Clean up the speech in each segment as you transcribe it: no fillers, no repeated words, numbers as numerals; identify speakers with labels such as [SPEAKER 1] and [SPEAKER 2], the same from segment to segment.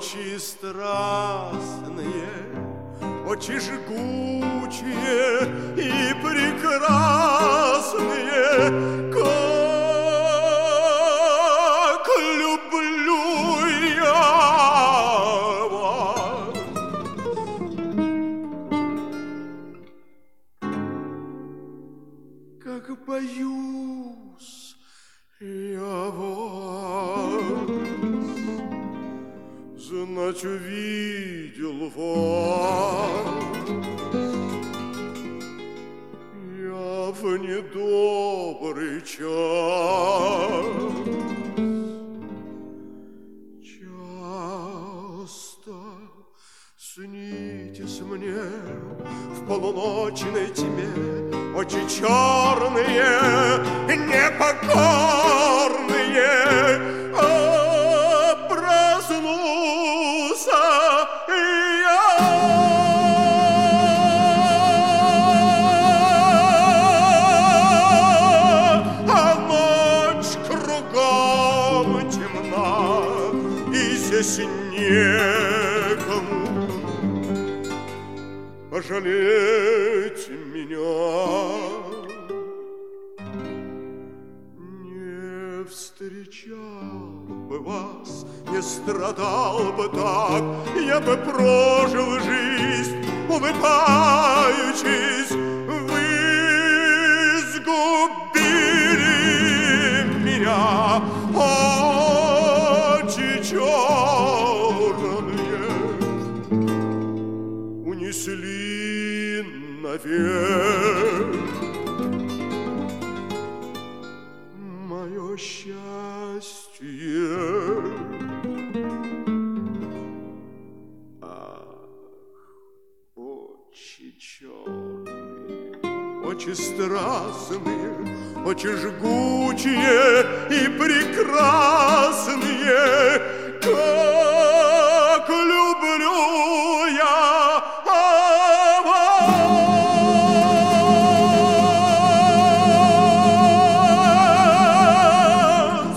[SPEAKER 1] Очи страстные, очи жгучие и прекрасные, как люблю я вас. Как боюсь я вас, знать увидел вас я в недобрый час. Часто снитесь мне в полуночной тьме очи черные, непокорные, проснулся я. А ночь кругом темна, и здесь некому пожалеть меня. Не встречал бы вас, не страдал бы так, я бы прожил жизнь, улыбаючись. Вы сгубили меня, очи черные унесли наверх мое счастье. Очи черные, очи страстные, очи жгучие и прекрасные, как люблю я вас.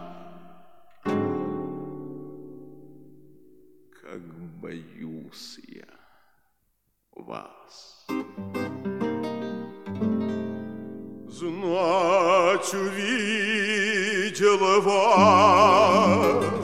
[SPEAKER 1] Как боюсь я вас, знать увидел вас